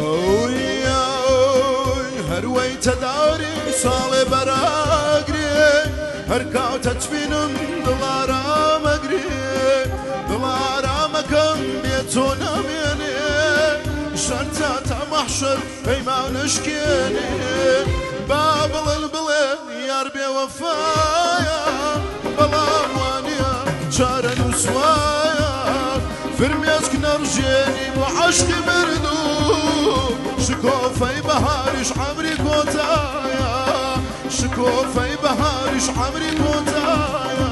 هەروەی تەداری ساڵێ بەراگرێ هەر کاتە توینم دڵارامەگرێ دڵارامەکەم بێ تۆ نامێنێ شەرتە تا مەحشەر پەیمانەشکێنێ با بڵێن بڵێ یار بێوەفایە بەڵام وانیە چارە نووسوایە فرمێسک نەڕژێنی بۆ عەشقی مردوو شکۆفەی بەهاریش عەمری کۆتایە شکۆفەی بەهاریش عەمری کۆتایە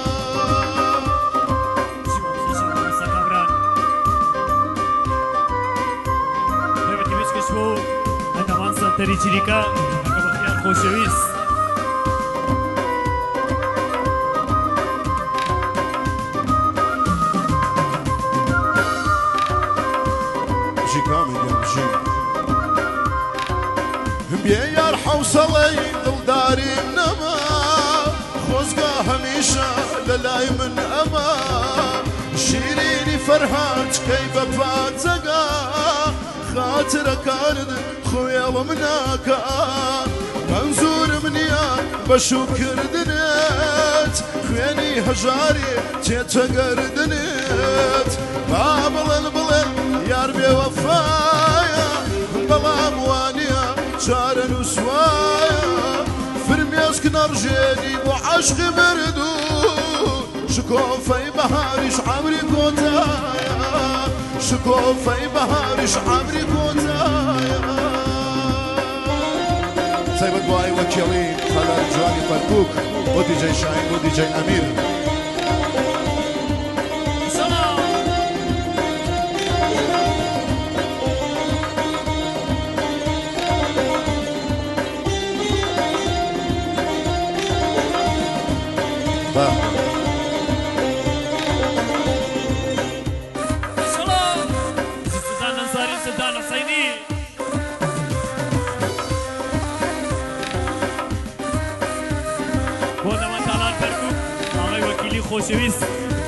هەتاوان سەنتەری چریکە ئەگە بەخیان خۆشەویست بێ یار حەوسەڵەی دڵداریم نەما خۆزگا هەمیشە لە لای من ئەما شیرینی فەرهاد کەی بە پاتەگا خاترەکانت خۆیەوە مناکە منزورم نییە بە شوکردنت خوێنی هەژاری تێتەگەردنت با بڵێن بڵێن یار بێوەفایە بەڵام وانیە چارە نووسوایە فرمێسک نەڕژێنی بۆ عەشقی مردوو شکۆفەی بەهاریش عەمری کۆتایە شکۆفەی بەهاریش عەمری کۆتایە تایبەت بۆ ئای وەکیڵی خەلەر جوانی فەرکوک بۆ دیجەی شاهین بۆ دیجەی ئەمیر خۆشەویست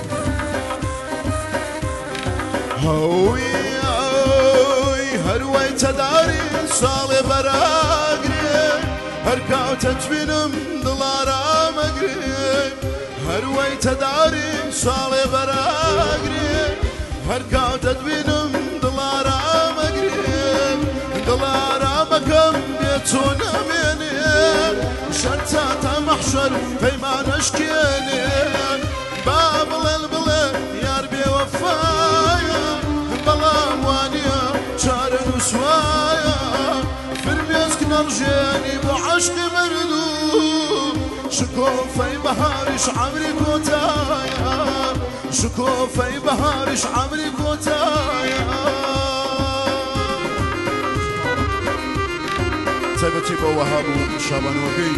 هەروەی تەداری ساڵێ بەراگرێ هەر کاتە توینم دڵارامەگرێ هەروەی تەداری ساڵێ بەراگرێ هەر کاتە توینم دڵارامەگرێ دڵارامەکەم بێ تۆ نامێنێ شەرتە تا مەحشەر پەیمانەشکێنێ با بڵێن بڵێ یار بێوەفایە بەڵام وانیە چارە نووسوایە فرمێسک نەڕژێنی بۆ عەشقی مردوو شکۆفەی بەهاریش عەمری کۆتایە شکۆفەی بەهاریش عەمری کۆتایە تایبەتی بۆ وەهاب و شابانەوەکەی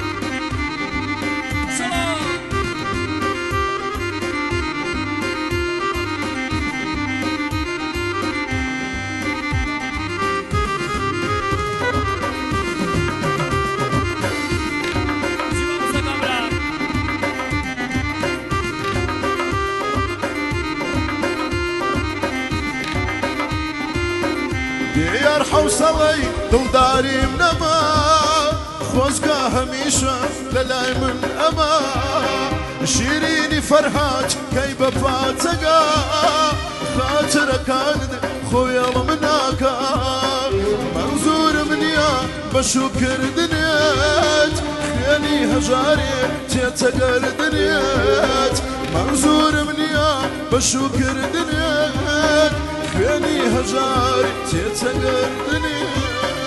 یار حەوسەڵەی دڵداریم نەما خۆزگا هەمیشە لە لای من ئەما شیرینی فەرهاد کەی بە پاتەگا خاترەکانت خۆیەوە مناکە منزورم نییە بە شوکردنت خوێنی هەژاری تێتەگەردنت منزورم نییە بە شوکردنت خوێنی هەژاری تێتەگەردنێ